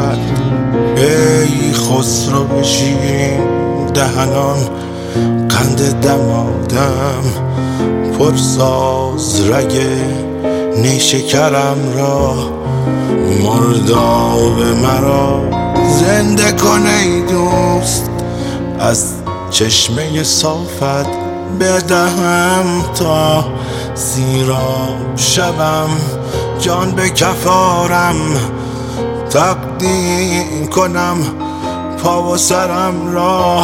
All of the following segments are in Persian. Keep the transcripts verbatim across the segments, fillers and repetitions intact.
شود. ای خسرو شیرین دهنان، قند دمادم پرساز رگ نیشکرم را. مرداب مرا زنده کن ای دوست، از چشمه صافت بدهم تا سیراب شوم. جان به کفارم تقدیم کنم پا و سرم را.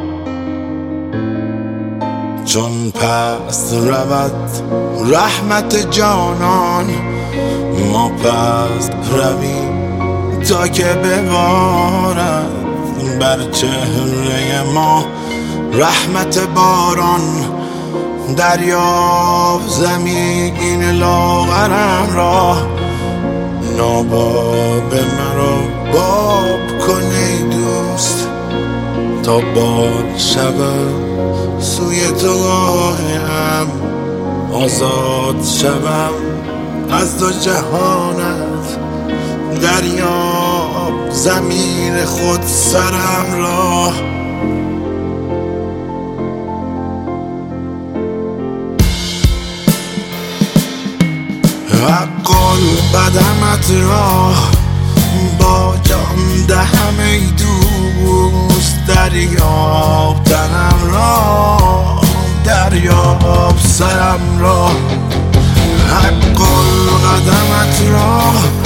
چون پس رود رحمت جانان، ما پس رویم تا که ببارد بر چهره ما رحمت باران. دریاب زمین لاغرم را، ناباب مرا باب کن ای دوست، تا باد شود سوی تو راهم. آزاد شوم از دو جهانت، دریاب زمین خود سرم را. حق قدمت را با جان دهم ای دوست، دریاب تنم را، دریاب سرم را. حق قدمت را